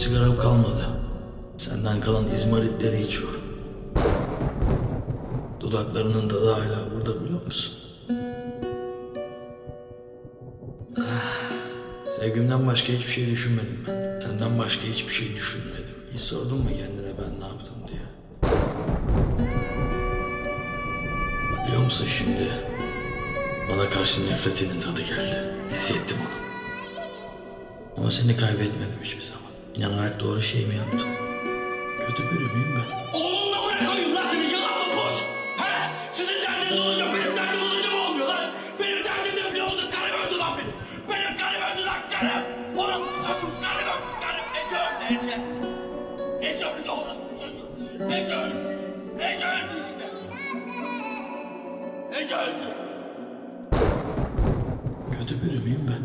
sigaram kalmadı. Senden kalan izmaritleri içiyor. Dudaklarının tadı hala burada, biliyor musun? Sevgimden başka hiçbir şey düşünmedim ben. Senden başka hiçbir şey düşünmedim. Hiç sordun mu kendine ben ne yaptım diye? Biliyor musun şimdi? Bana karşı nefretinin tadı geldi. Hissettim onu. Ama seni kaybetmedim hiçbir zaman. İnanarak doğru şey mi yaptım? Kötü biri miyim ben? Oğlumla bırakayım lan seni, yalan mı boş? He? Sizin derdiniz olunca benim derdim olunca mı olmuyor lan? Benim derdim ne biliyor musun? Karım öldü lan benim. Benim karım öldü lan, karım. Orası çocuğum, karım öldü, karım. Ece öldü, Ece. Ece öldü, orası çocuğum. Ece öldü. Ece öldü işte. Ece öldü. Kötü biri miyim ben?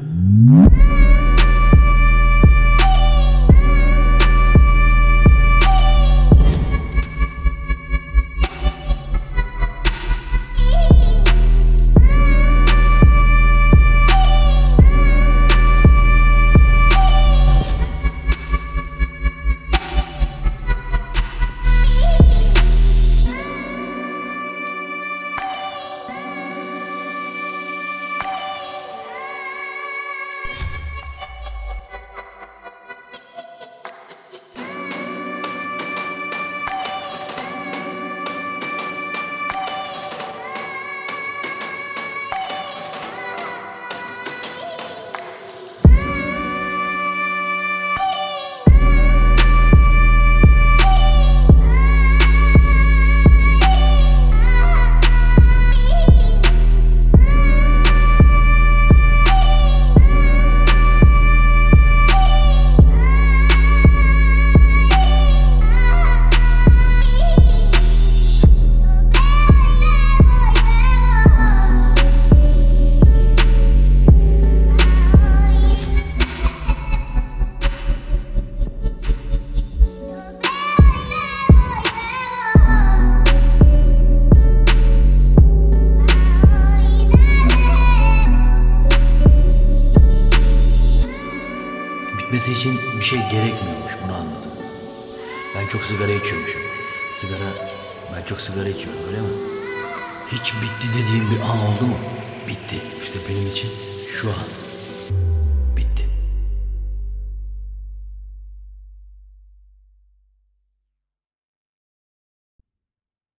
Bitmesi için bir şey gerekmiyormuş, bunu anladım. Ben çok sigara içiyormuşum. Ben çok sigara içiyorum, öyle mi? Hiç bitti dediğim bir an oldu mu? Bitti. İşte benim için şu an.